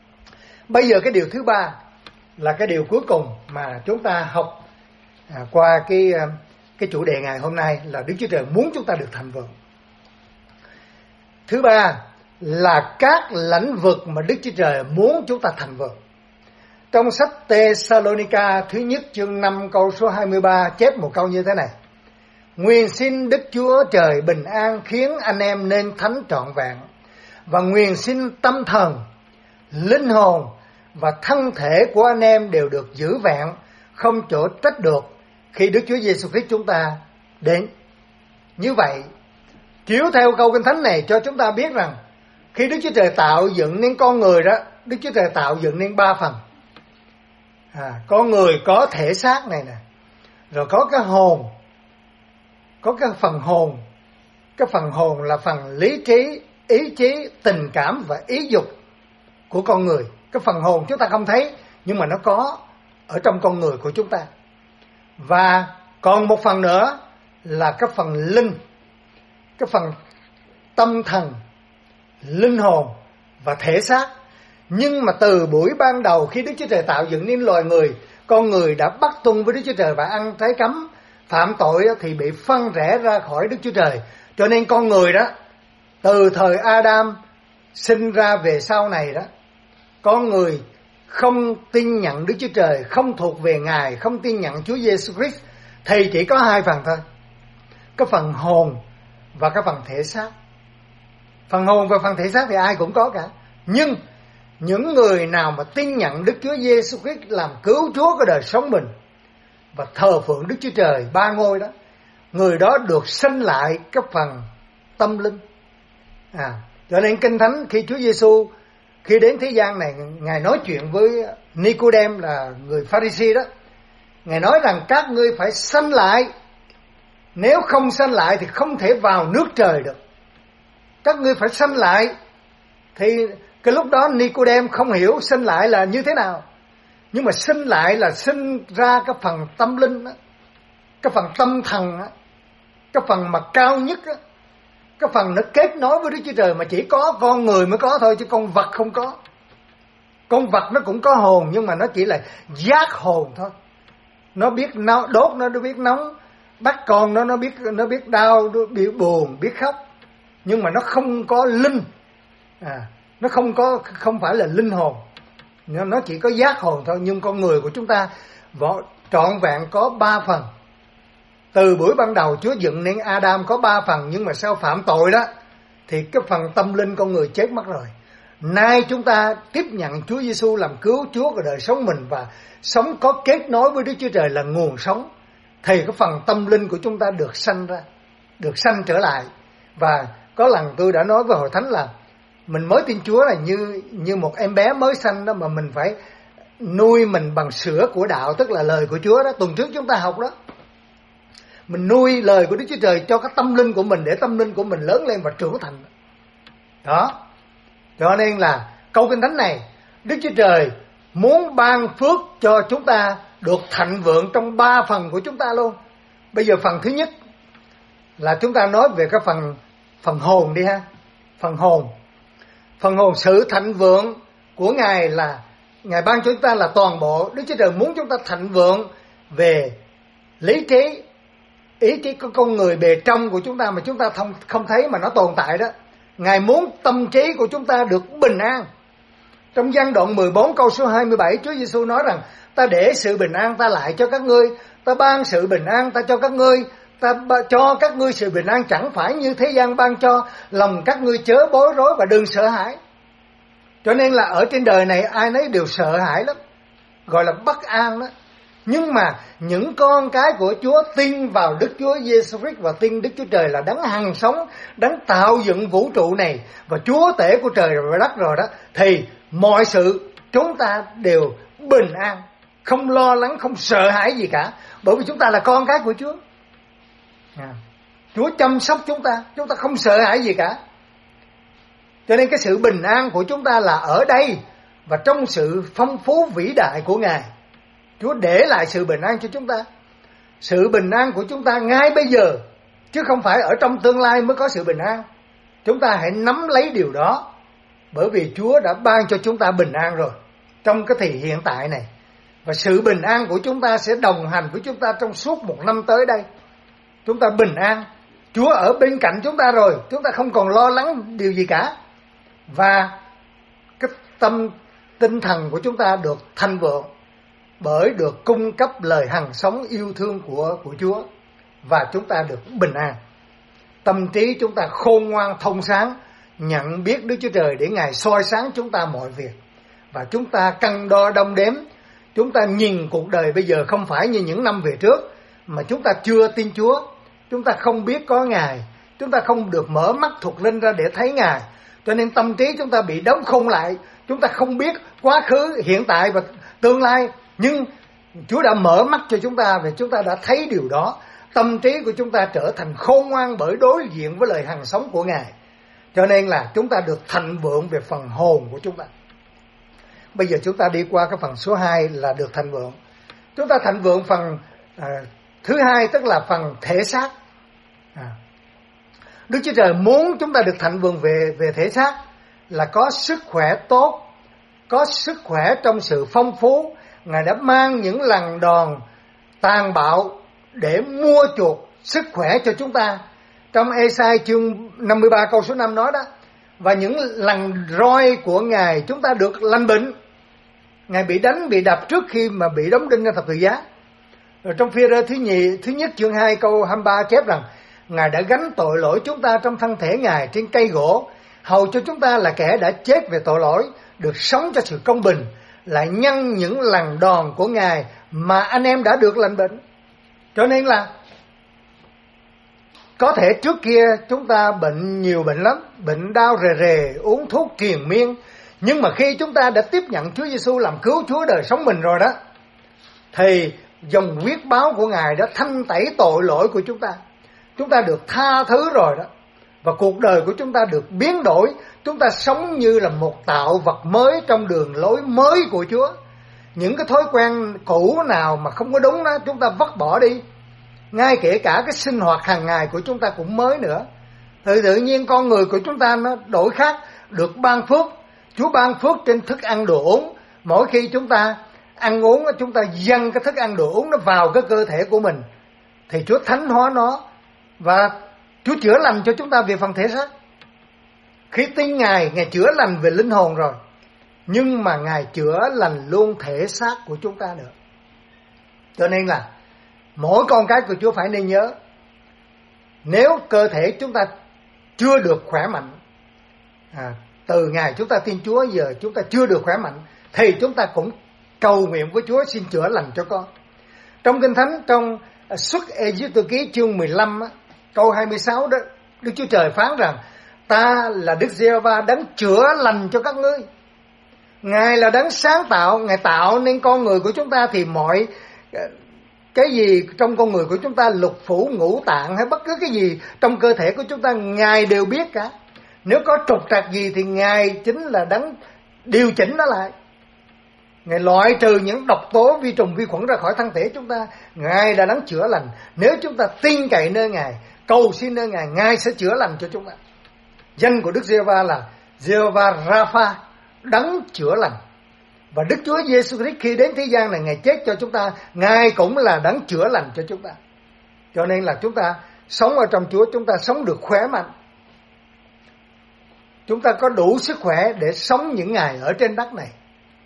Bây giờ cái điều thứ 3 là cái điều cuối cùng mà chúng ta học qua cái chủ đề ngày hôm nay, là Đức Chúa Trời muốn chúng ta được thịnh vượng. Thứ ba là các lĩnh vực mà Đức Chúa Trời muốn chúng ta thành vượng. Trong sách Tê-sa-lô-ni-ca thứ nhất chương 5 câu số 23 chép một câu như thế này: Nguyện xin Đức Chúa Trời bình an khiến anh em nên thánh trọn vẹn, và nguyện xin tâm thần, linh hồn và thân thể của anh em đều được giữ vẹn, không chỗ trách được khi Đức Chúa Giêsu Christ chúng ta đến. Như vậy, chiếu theo câu Kinh Thánh này cho chúng ta biết rằng khi Đức Chúa Trời tạo dựng nên con người đó, Đức Chúa Trời tạo dựng nên 3 phần. Con người có thể xác này nè, rồi có cái hồn, có cái phần hồn. Cái phần hồn là phần lý trí, ý chí, tình cảm và ý dục của con người. Cái phần hồn chúng ta không thấy, nhưng mà nó có ở trong con người của chúng ta. Và còn một phần nữa là cái phần linh, cái phần tâm thần, linh hồn và thể xác. Nhưng mà từ buổi ban đầu khi Đức Chúa Trời tạo dựng nên loài người, con người đã bắt tuân với Đức Chúa Trời và ăn trái cấm, phạm tội thì bị phân rẽ ra khỏi Đức Chúa Trời. Cho nên con người đó, từ thời Adam sinh ra về sau này đó, con người không tin nhận Đức Chúa Trời, không thuộc về Ngài, không tin nhận Chúa Giêsu Christ, thì chỉ có 2 phần thôi: cái phần hồn và cái phần thể xác. Phần hồn và phần thể xác thì ai cũng có cả. Nhưng những người nào mà tin nhận Đức Chúa Giêsu Christ làm cứu Chúa của đời sống mình và thờ phượng Đức Chúa Trời ba ngôi đó, người đó được sinh lại cái phần tâm linh. Cho nên Kinh Thánh khi Chúa Giêsu khi đến thế gian này, Ngài nói chuyện với Nicôđêm là người Pha-ri-si đó. Ngài nói rằng các ngươi phải sanh lại, nếu không sanh lại thì không thể vào nước trời được. Các ngươi phải sanh lại. Thì cái lúc đó Nicôđêm không hiểu sinh lại là như thế nào. Nhưng mà sinh lại là sinh ra cái phần tâm linh đó, cái phần tâm thần đó, cái phần mà cao nhất đó, cái phần nó kết nối với Đức Chúa Trời mà chỉ có con người mới có thôi, chứ con vật không có. Con vật nó cũng có hồn, nhưng mà nó chỉ là giác hồn thôi. Nó biết đốt, nó biết nóng. Bắt con nó biết đau, nó biết buồn, biết khóc. Nhưng mà nó không có linh. Nó không phải là linh hồn. Nó chỉ có giác hồn thôi. Nhưng con người của chúng ta trọn vẹn có 3 phần. Từ buổi ban đầu Chúa dựng nên Adam có 3 phần, nhưng mà sau phạm tội đó thì cái phần tâm linh con người chết mất rồi. Nay chúng ta tiếp nhận Chúa Giêsu làm cứu Chúa của đời sống mình và sống có kết nối với Đức Chúa Trời là nguồn sống, thì cái phần tâm linh của chúng ta được sanh ra, được sanh trở lại. Và có lần tôi đã nói với hội thánh là mình mới tin Chúa là như một em bé mới sanh đó, mà mình phải nuôi mình bằng sữa của đạo, tức là lời của Chúa đó. Tuần trước chúng ta học đó, mình nuôi lời của Đức Chúa Trời cho cái tâm linh của mình, để tâm linh của mình lớn lên và trưởng thành đó. Cho nên là câu Kinh Thánh này, Đức Chúa Trời muốn ban phước cho chúng ta được thịnh vượng trong 3 phần của chúng ta luôn. Bây giờ phần thứ nhất là chúng ta nói về cái phần hồn đi ha. Phần hồn, sự thịnh vượng của Ngài là Ngài ban cho chúng ta là toàn bộ. Đức Chúa Trời muốn chúng ta thịnh vượng về lý trí, ý chí của con người bề trong của chúng ta mà chúng ta không thấy mà nó tồn tại đó. Ngài muốn tâm trí của chúng ta được bình an. Trong Giăng đoạn 14 câu số 27, Chúa Giêsu nói rằng: ta để sự bình an ta lại cho các ngươi, ta ban sự bình an ta cho các ngươi, ta cho các ngươi sự bình an chẳng phải như thế gian ban cho, lòng các ngươi chớ bối rối và đừng sợ hãi. Cho nên là ở trên đời này ai nấy đều sợ hãi lắm, gọi là bất an đó. Nhưng mà những con cái của Chúa tin vào Đức Chúa Giêsu Christ và tin Đức Chúa Trời là đấng hằng sống, đấng tạo dựng vũ trụ này và Chúa tể của trời và đất rồi đó, thì mọi sự chúng ta đều bình an, không lo lắng, không sợ hãi gì cả, bởi vì chúng ta là con cái của Chúa. Chúa chăm sóc chúng ta không sợ hãi gì cả. Cho nên cái sự bình an của chúng ta là ở đây và trong sự phong phú vĩ đại của Ngài. Chúa để lại sự bình an cho chúng ta. Sự bình an của chúng ta ngay bây giờ, chứ không phải ở trong tương lai mới có sự bình an. Chúng ta hãy nắm lấy điều đó, bởi vì Chúa đã ban cho chúng ta bình an rồi trong cái thời hiện tại này. Và sự bình an của chúng ta sẽ đồng hành với chúng ta trong suốt 1 năm tới đây. Chúng ta bình an. Chúa ở bên cạnh chúng ta rồi, chúng ta không còn lo lắng điều gì cả. Và cái tinh thần của chúng ta được thanh vượng bởi được cung cấp lời hằng sống yêu thương của Chúa, và chúng ta được bình an. Tâm trí chúng ta khôn ngoan thông sáng, nhận biết Đức Chúa Trời để Ngài soi sáng chúng ta mọi việc. Và chúng ta cân đo đong đếm, chúng ta nhìn cuộc đời bây giờ không phải như những năm về trước, mà chúng ta chưa tin Chúa, chúng ta không biết có Ngài, chúng ta không được mở mắt thuộc linh ra để thấy Ngài. Cho nên tâm trí chúng ta bị đóng khung lại, chúng ta không biết quá khứ, hiện tại và tương lai. Nhưng Chúa đã mở mắt cho chúng ta và chúng ta đã thấy điều đó. Tâm trí của chúng ta trở thành khôn ngoan bởi đối diện với lời hằng sống của Ngài. Cho nên là chúng ta được thịnh vượng về phần hồn của chúng ta. Bây giờ chúng ta đi qua cái phần số 2 là được thịnh vượng. Chúng ta thịnh vượng phần thứ 2, tức là phần thể xác. Đức Chúa Trời muốn chúng ta được thịnh vượng về thể xác là có sức khỏe tốt, có sức khỏe trong sự phong phú. Ngài đã mang những lần đòn tàn bạo để mua chuộc sức khỏe cho chúng ta. Trong Ê-sai chương 53 câu số 5 nói đó, và những lần roi của Ngài chúng ta được lành bệnh. Ngài bị đánh, bị đập trước khi mà bị đóng đinh trên thập tự giá. Rồi trong Phi-rơ thứ nhất chương 2 câu 23 chép rằng Ngài đã gánh tội lỗi chúng ta trong thân thể Ngài trên cây gỗ, hầu cho chúng ta là kẻ đã chết về tội lỗi được sống cho sự công bình, lại nhân những lần đòn của Ngài mà anh em đã được lành bệnh. Cho nên là có thể trước kia chúng ta bệnh nhiều bệnh lắm, bệnh đau rề rề, uống thuốc triền miên. Nhưng mà khi chúng ta đã tiếp nhận Chúa Giêsu làm cứu Chúa đời sống mình rồi đó, thì dòng huyết báo của Ngài đã thanh tẩy tội lỗi của chúng ta. Chúng ta được tha thứ rồi đó. Và cuộc đời của chúng ta được biến đổi. Chúng ta sống như là một tạo vật mới trong đường lối mới của Chúa. Những cái thói quen cũ nào mà không có đúng đó, chúng ta vứt bỏ đi. Ngay kể cả cái sinh hoạt hàng ngày của chúng ta cũng mới nữa. Tự nhiên con người của chúng ta nó đổi khác, được ban phước. Chúa ban phước trên thức ăn đồ uống. Mỗi khi chúng ta ăn uống, chúng ta dâng cái thức ăn đồ uống nó vào cái cơ thể của mình, thì Chúa thánh hóa nó. Và Chúa chữa lành cho chúng ta về phần thể xác. Khi tin Ngài, Ngài chữa lành về linh hồn rồi, nhưng mà Ngài chữa lành luôn thể xác của chúng ta nữa. Cho nên là mỗi con cái của Chúa phải nên nhớ, nếu cơ thể chúng ta chưa được khỏe mạnh, từ ngày chúng ta tin Chúa giờ chúng ta chưa được khỏe mạnh, thì chúng ta cũng cầu nguyện với Chúa xin chữa lành cho con. Trong Kinh Thánh, trong Xuất Ê-díp-tô ký chương 15 câu 26 đó, Đức Chúa Trời phán rằng ta là Đức Giê-hô-va đấng chữa lành cho các ngươi. Ngài là đấng sáng tạo, Ngài tạo nên con người của chúng ta, thì mọi cái gì trong con người của chúng ta, lục phủ, ngũ tạng hay bất cứ cái gì trong cơ thể của chúng ta, Ngài đều biết cả. Nếu có trục trặc gì thì Ngài chính là đấng điều chỉnh nó lại. Ngài loại trừ những độc tố, vi trùng, vi khuẩn ra khỏi thân thể chúng ta. Ngài là đấng chữa lành. Nếu chúng ta tin cậy nơi Ngài, cầu xin nơi Ngài, Ngài sẽ chữa lành cho chúng ta. Danh của Đức Giê-hô-va là Giê-hô-va Rapha, đấng chữa lành. Và Đức Chúa Giêsu Christ khi đến thế gian này, Ngài chết cho chúng ta, Ngài cũng là đấng chữa lành cho chúng ta. Cho nên là chúng ta sống ở trong Chúa, chúng ta sống được khỏe mạnh. Chúng ta có đủ sức khỏe để sống những ngày ở trên đất này.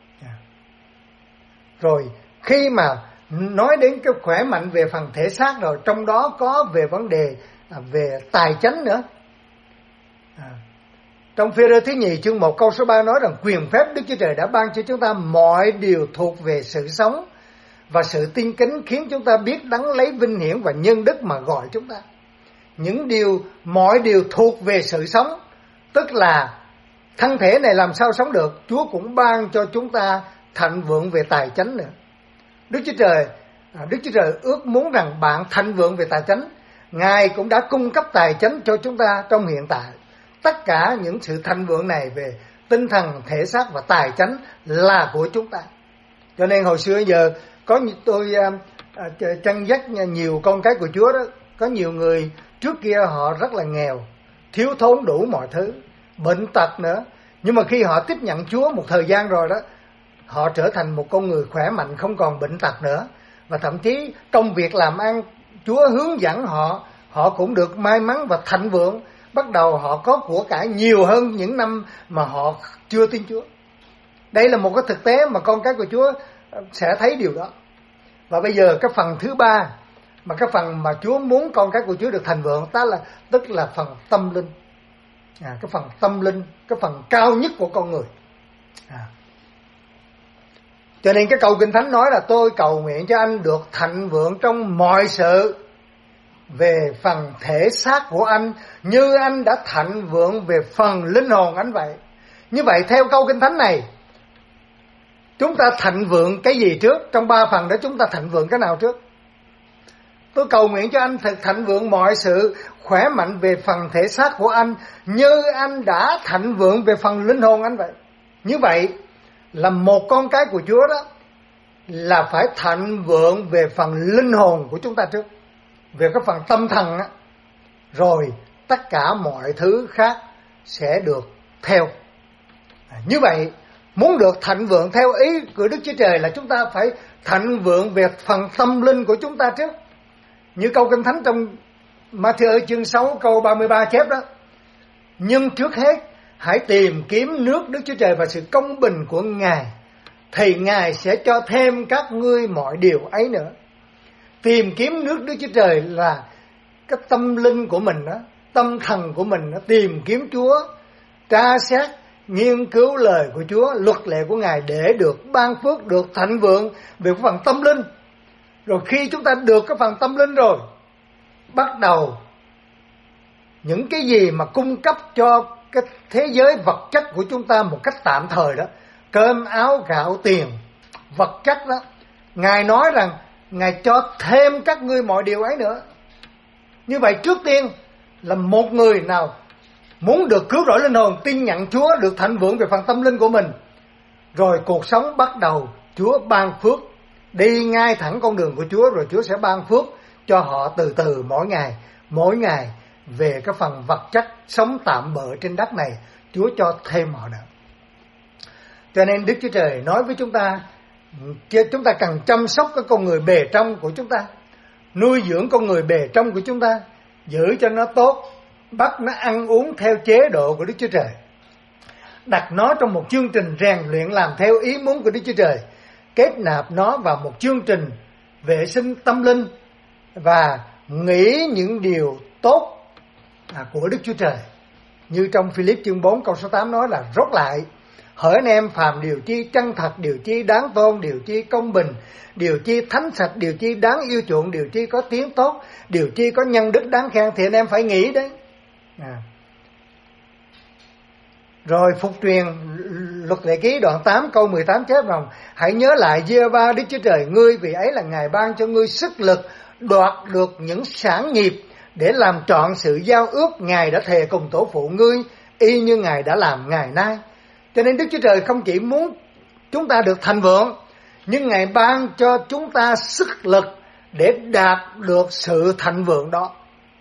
Rồi khi mà nói đến cái khỏe mạnh về phần thể xác rồi, trong đó có về vấn đề về tài chánh nữa. Trong Phi-rơ thứ nhì chương 1 câu số 3 nói rằng quyền phép Đức Chúa Trời đã ban cho chúng ta mọi điều thuộc về sự sống và sự tin kính, khiến chúng ta biết đấng lấy vinh hiển và nhân đức mà gọi chúng ta. Mọi điều thuộc về sự sống, tức là thân thể này làm sao sống được, Chúa cũng ban cho chúng ta thịnh vượng về tài chánh nữa. Đức Chúa Trời ước muốn rằng bạn thịnh vượng về tài chánh. Ngài cũng đã cung cấp tài chánh cho chúng ta trong hiện tại. Tất cả những sự thịnh vượng này về tinh thần, thể xác và tài chánh là của chúng ta. Cho nên hồi xưa giờ tôi chăn dắt nhiều con cái của Chúa đó, có nhiều người trước kia họ rất là nghèo, thiếu thốn đủ mọi thứ, bệnh tật nữa. Nhưng mà khi họ tiếp nhận Chúa một thời gian rồi đó, họ trở thành một con người khỏe mạnh, không còn bệnh tật nữa. Và thậm chí trong việc làm ăn, Chúa hướng dẫn họ họ cũng được may mắn và thịnh vượng. Bắt đầu họ có của cải nhiều hơn những năm mà họ chưa tin Chúa. Đây là một cái thực tế mà con cái của Chúa sẽ thấy điều đó. Và bây giờ cái phần thứ ba, mà cái phần mà Chúa muốn con cái của Chúa được thành vượng, tức là phần tâm linh. Cái phần tâm linh, cái phần cao nhất của con người. Cho nên cái câu Kinh Thánh nói là tôi cầu nguyện cho anh được thịnh vượng trong mọi sự về phần thể xác của anh, như anh đã thịnh vượng về phần linh hồn anh vậy. Như vậy theo câu Kinh Thánh này, chúng ta thịnh vượng cái gì trước? Trong ba phần đó chúng ta thịnh vượng cái nào trước? Tôi cầu nguyện cho anh thịnh vượng mọi sự khỏe mạnh về phần thể xác của anh, như anh đã thịnh vượng về phần linh hồn anh vậy. Như vậy là một con cái của Chúa đó là phải thịnh vượng về phần linh hồn của chúng ta trước, về cái phần tâm thần á, rồi tất cả mọi thứ khác sẽ được theo. Như vậy muốn được thịnh vượng theo ý của Đức Chúa Trời là chúng ta phải thịnh vượng về phần tâm linh của chúng ta trước. Như câu Kinh Thánh trong Ma-thi-ơ chương 6 câu 33 chép đó: nhưng trước hết hãy tìm kiếm nước Đức Chúa Trời và sự công bình của Ngài, thì Ngài sẽ cho thêm các ngươi mọi điều ấy nữa. Tìm kiếm nước Đức Chúa Trời là cái tâm linh của mình đó, tâm thần của mình đó, tìm kiếm Chúa, tra xét, nghiên cứu lời của Chúa, luật lệ của Ngài để được ban phước, được thịnh vượng về phần tâm linh. Rồi khi chúng ta được cái phần tâm linh rồi, bắt đầu những cái gì mà cung cấp cho cái thế giới vật chất của chúng ta một cách tạm thời đó, cơm áo gạo tiền, vật chất đó, Ngài nói rằng Ngài cho thêm các ngươi mọi điều ấy nữa. Như vậy trước tiên là một người nào muốn được cứu rỗi linh hồn, tin nhận Chúa, được thịnh vượng về phần tâm linh của mình, rồi cuộc sống bắt đầu Chúa ban phước, đi ngay thẳng con đường của Chúa, rồi Chúa sẽ ban phước cho họ từ từ mỗi ngày về cái phần vật chất sống tạm bợ trên đất này, Chúa cho thêm họ nữa. Cho nên Đức Chúa Trời nói với chúng ta cần chăm sóc cái con người bề trong của chúng ta, nuôi dưỡng con người bề trong của chúng ta, giữ cho nó tốt, bắt nó ăn uống theo chế độ của Đức Chúa Trời, đặt nó trong một chương trình rèn luyện làm theo ý muốn của Đức Chúa Trời, kết nạp nó vào một chương trình vệ sinh tâm linh và nghĩ những điều tốt của Đức Chúa Trời. Như trong Philip chương 4 câu số 8 nói là: rốt lại, hỡi anh em, phàm điều chi chân thật, điều chi đáng tôn, điều chi công bình, điều chi thánh sạch, điều chi đáng yêu chuộng, điều chi có tiếng tốt, điều chi có nhân đức đáng khen, thì anh em phải nghĩ đấy. Rồi phục truyền luật lệ ký đoạn 8 câu 18 chép rằng: hãy nhớ lại Giê-hô-va Đức Chúa Trời ngươi, vì ấy là Ngài ban cho ngươi sức lực đoạt được những sản nghiệp để làm trọn sự giao ước Ngài đã thề cùng tổ phụ ngươi, y như Ngài đã làm ngày nay. Cho nên Đức Chúa Trời không chỉ muốn chúng ta được thành vượng, nhưng Ngài ban cho chúng ta sức lực để đạt được sự thành vượng đó.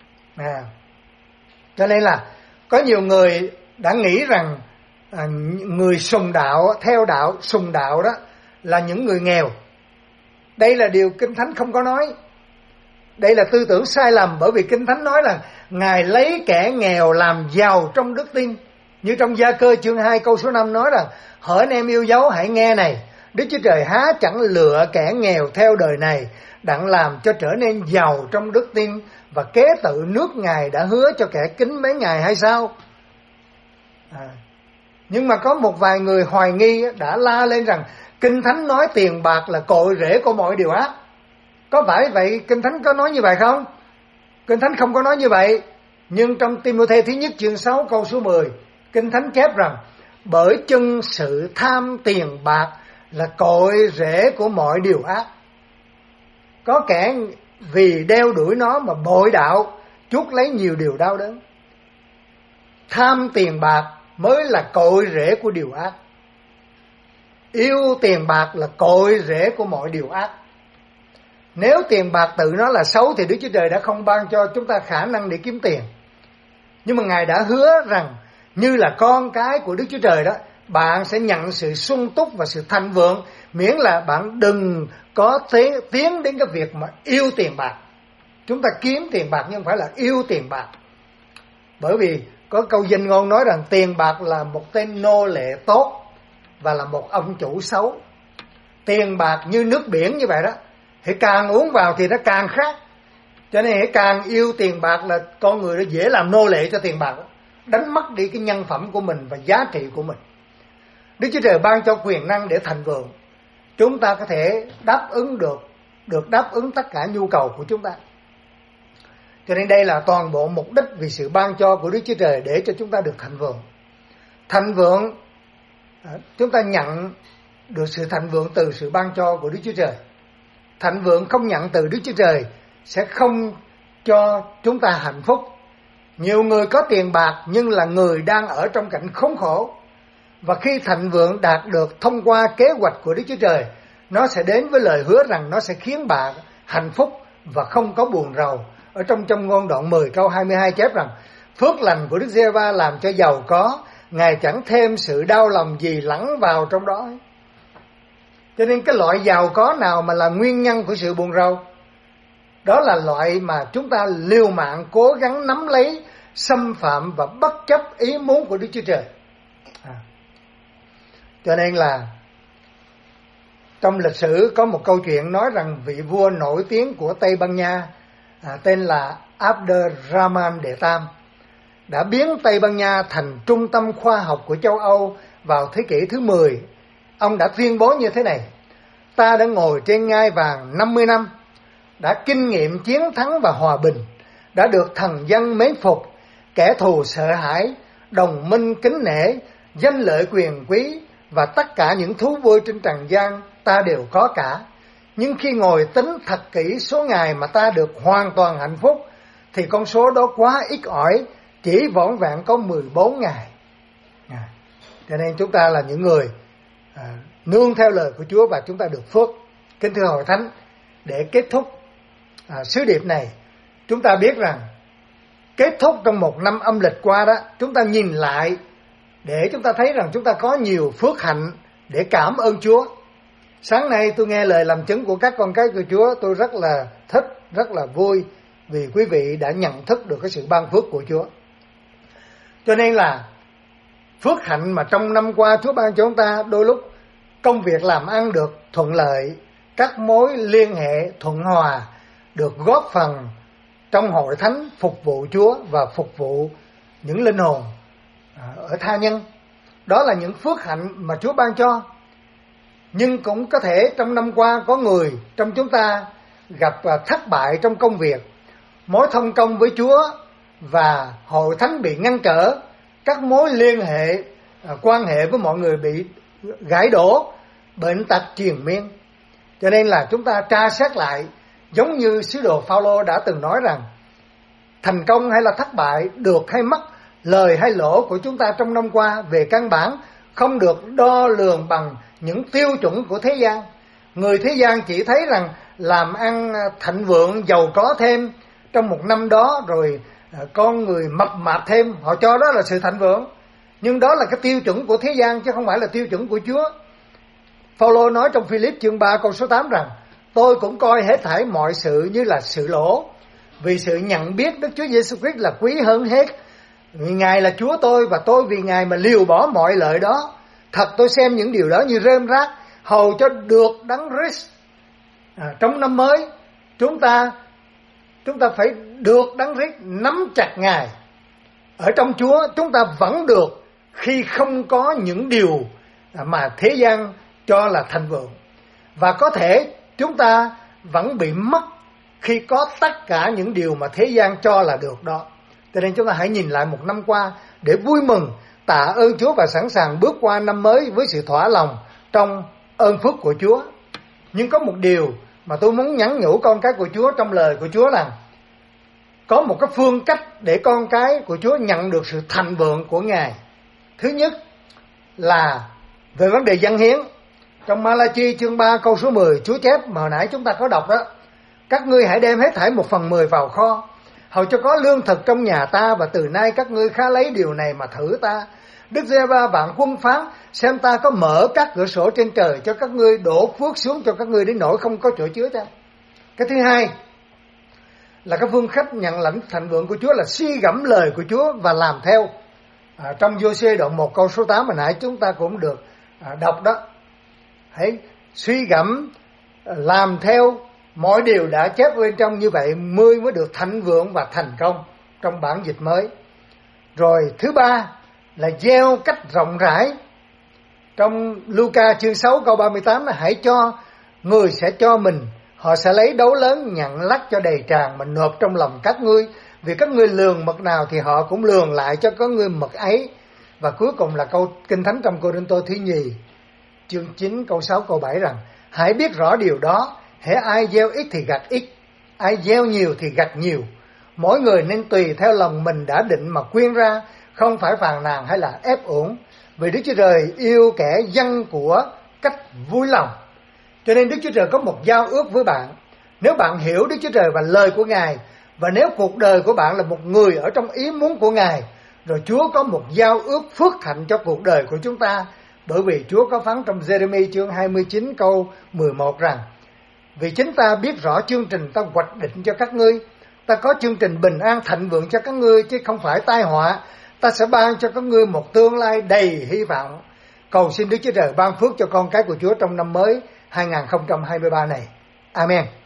Cho nên là có nhiều người đã nghĩ rằng người sùng đạo, theo đạo, sùng đạo đó là những người nghèo. Đây là điều Kinh Thánh không có nói. Đây là tư tưởng sai lầm, bởi vì Kinh Thánh nói là Ngài lấy kẻ nghèo làm giàu trong đức tin. Như trong Gia-cơ chương 2 câu số 5 nói rằng: hỡi anh em yêu dấu, hãy nghe này, Đức Chúa Trời há chẳng lựa kẻ nghèo theo đời này, đặng làm cho trở nên giàu trong đức tin và kế tự nước Ngài đã hứa cho kẻ kính mấy Ngài hay sao? Nhưng mà có một vài người hoài nghi đã la lên rằng Kinh Thánh nói tiền bạc là cội rễ của mọi điều ác. Có phải vậy? Kinh Thánh có nói như vậy không? Kinh Thánh không có nói như vậy. Nhưng trong Ti-mô-thê thứ nhất chương 6 câu số 10, Kinh Thánh chép rằng: bởi chân sự tham tiền bạc là cội rễ của mọi điều ác. Có kẻ vì đeo đuổi nó mà bội đạo, chuốc lấy nhiều điều đau đớn. Tham tiền bạc mới là cội rễ của điều ác. Yêu tiền bạc là cội rễ của mọi điều ác. Nếu tiền bạc tự nó là xấu thì Đức Chúa Trời đã không ban cho chúng ta khả năng để kiếm tiền. Nhưng mà Ngài đã hứa rằng như là con cái của Đức Chúa Trời đó, bạn sẽ nhận sự sung túc và sự thành vượng, miễn là bạn đừng có tiến đến cái việc mà yêu tiền bạc. Chúng ta kiếm tiền bạc nhưng không phải là yêu tiền bạc. Bởi vì có câu danh ngôn nói rằng tiền bạc là một tên nô lệ tốt và là một ông chủ xấu. Tiền bạc như nước biển như vậy đó, thì càng uống vào thì nó càng khác. Cho nên càng yêu tiền bạc là con người nó dễ làm nô lệ cho tiền bạc, đánh mất đi cái nhân phẩm của mình và giá trị của mình. Đức Chúa Trời ban cho quyền năng để thành vượng, chúng ta có thể đáp ứng được đáp ứng tất cả nhu cầu của chúng ta. Cho nên đây là toàn bộ mục đích vì sự ban cho của Đức Chúa Trời để cho chúng ta được thành vượng. Thành vượng, chúng ta nhận được sự thành vượng từ sự ban cho của Đức Chúa Trời. Thành vượng không nhận từ Đức Chúa Trời sẽ không cho chúng ta hạnh phúc. Nhiều người có tiền bạc nhưng là người đang ở trong cảnh khốn khổ. Và khi thành vượng đạt được thông qua kế hoạch của Đức Chúa Trời, nó sẽ đến với lời hứa rằng nó sẽ khiến bạn hạnh phúc và không có buồn rầu. Ở trong Châm Ngôn đoạn 10 câu 22 chép rằng: phước lành của Đức Giê-hô-va làm cho giàu có, Ngài chẳng thêm sự đau lòng gì lẫn vào trong đó. Cho nên cái loại giàu có nào mà là nguyên nhân của sự buồn rầu? Đó là loại mà chúng ta liều mạng cố gắng nắm lấy, xâm phạm và bất chấp ý muốn của Đức Chúa Trời. Cho nên là trong lịch sử có một câu chuyện nói rằng vị vua nổi tiếng của Tây Ban Nha tên là Abderrahman đệ Tam đã biến Tây Ban Nha thành trung tâm khoa học của châu Âu vào thế kỷ thứ 10. Ông đã tuyên bố như thế này: ta đã ngồi trên ngai vàng 50 năm, đã kinh nghiệm chiến thắng và hòa bình, đã được thần dân mến phục, kẻ thù sợ hãi, đồng minh kính nể, danh lợi quyền quý và tất cả những thú vui trên trần gian ta đều có cả. Nhưng khi ngồi tính thật kỹ số ngày mà ta được hoàn toàn hạnh phúc thì con số đó quá ít ỏi, chỉ vỏn vẹn có 14 ngày. Cho nên chúng ta là những người nương theo lời của Chúa và chúng ta được phước. Kính thưa hội thánh, để kết thúc sứ điệp này, chúng ta biết rằng kết thúc trong một năm âm lịch qua đó, chúng ta nhìn lại để chúng ta thấy rằng chúng ta có nhiều phước hạnh để cảm ơn Chúa. Sáng nay tôi nghe lời làm chứng của các con cái của Chúa, tôi rất là thích, rất là vui vì quý vị đã nhận thức được cái sự ban phước của Chúa. Cho nên là phước hạnh mà trong năm qua Chúa ban cho chúng ta, đôi lúc công việc làm ăn được thuận lợi, các mối liên hệ thuận hòa, được góp phần trong hội thánh phục vụ Chúa và phục vụ những linh hồn ở tha nhân. Đó là những phước hạnh mà Chúa ban cho. Nhưng cũng có thể trong năm qua có người trong chúng ta gặp thất bại trong công việc, mối thông công với Chúa và hội thánh bị ngăn trở, các mối liên hệ, quan hệ với mọi người bị gãy đổ, bệnh tật triền miên. Cho nên là chúng ta tra xét lại, giống như sứ đồ Phao-lô đã từng nói rằng thành công hay là thất bại, được hay mất, lời hay lỗ của chúng ta trong năm qua về căn bản không được đo lường bằng những tiêu chuẩn của thế gian. Người thế gian chỉ thấy rằng làm ăn thịnh vượng, giàu có thêm trong một năm đó, rồi con người mập mạp thêm, họ cho đó là sự thịnh vượng. Nhưng đó là cái tiêu chuẩn của thế gian chứ không phải là tiêu chuẩn của Chúa. Phao-lô nói trong Phi-líp chương 3 câu số 8 rằng: tôi cũng coi hết thảy mọi sự như là sự lỗ, vì sự nhận biết Đức Chúa Giêsu Christ là quý hơn hết. Vì Ngài là Chúa tôi, và tôi vì Ngài mà liều bỏ mọi lợi đó. Thật tôi xem những điều đó như rơm rác, hầu cho được Đấng Christ. Trong năm mới, chúng ta phải được Đấng Christ, nắm chặt Ngài. Ở trong Chúa chúng ta vẫn được khi không có những điều mà thế gian cho là thành vượng. Và có thể chúng ta vẫn bị mất khi có tất cả những điều mà thế gian cho là được đó. Cho nên chúng ta hãy nhìn lại một năm qua để vui mừng, tạ ơn Chúa và sẵn sàng bước qua năm mới với sự thỏa lòng trong ơn phước của Chúa. Nhưng có một điều mà tôi muốn nhắn nhủ con cái của Chúa trong lời của Chúa là có một cái phương cách để con cái của Chúa nhận được sự thành vượng của Ngài. Thứ nhất là về vấn đề dâng hiến. Trong Ma-la-chi chương 3 câu số 10, Chúa chép mà hồi nãy chúng ta có đọc đó: các ngươi hãy đem hết thảy 1/10 vào kho, hầu cho có lương thực trong nhà ta, và từ nay các ngươi khá lấy điều này mà thử ta. Đức Giê-hô-va vạn quân phán: xem ta có mở các cửa sổ trên trời cho các ngươi, đổ phước xuống cho các ngươi đến nỗi không có chỗ chứa chăng. Cái thứ hai là cái phương cách nhận lãnh thịnh vượng của Chúa là suy gẫm lời của Chúa và làm theo. Trong Giô-suê đoạn 1 câu số 8 hồi nãy chúng ta cũng được đọc đó. Hãy suy gẫm, làm theo mọi điều đã chép bên trong, như vậy mới được thịnh vượng và thành công trong bản dịch mới. Rồi thứ ba là gieo cách rộng rãi. Trong Luca chương 6 câu 38 là hãy cho, người sẽ cho mình, họ sẽ lấy đấu lớn nhận lắc cho đầy tràn mà nộp trong lòng các ngươi, vì các ngươi lường mật nào thì họ cũng lường lại cho các ngươi mật ấy. Và cuối cùng là câu Kinh Thánh trong Cô-rinh-tô thứ nhì chương 9 câu 6 câu 7 rằng hãy biết rõ điều đó, hễ ai gieo ít thì gặt ít, ai gieo nhiều thì gặt nhiều. Mỗi người nên tùy theo lòng mình đã định mà quyên ra, không phải phàn nàn hay là ép uổng, vì Đức Chúa Trời yêu kẻ dâng của cách vui lòng. Cho nên Đức Chúa Trời có một giao ước với bạn. Nếu bạn hiểu Đức Chúa Trời và lời của Ngài, và nếu cuộc đời của bạn là một người ở trong ý muốn của Ngài, rồi Chúa có một giao ước phước hạnh cho cuộc đời của chúng ta. Bởi vì Chúa có phán trong Giê-rê-mi chương 29 câu 11 rằng: vì chính ta biết rõ chương trình ta hoạch định cho các ngươi, ta có chương trình bình an thịnh vượng cho các ngươi, chứ không phải tai họa. Ta sẽ ban cho các ngươi một tương lai đầy hy vọng. Cầu xin Đức Chúa Trời ban phước cho con cái của Chúa trong năm mới 2023 này. Amen.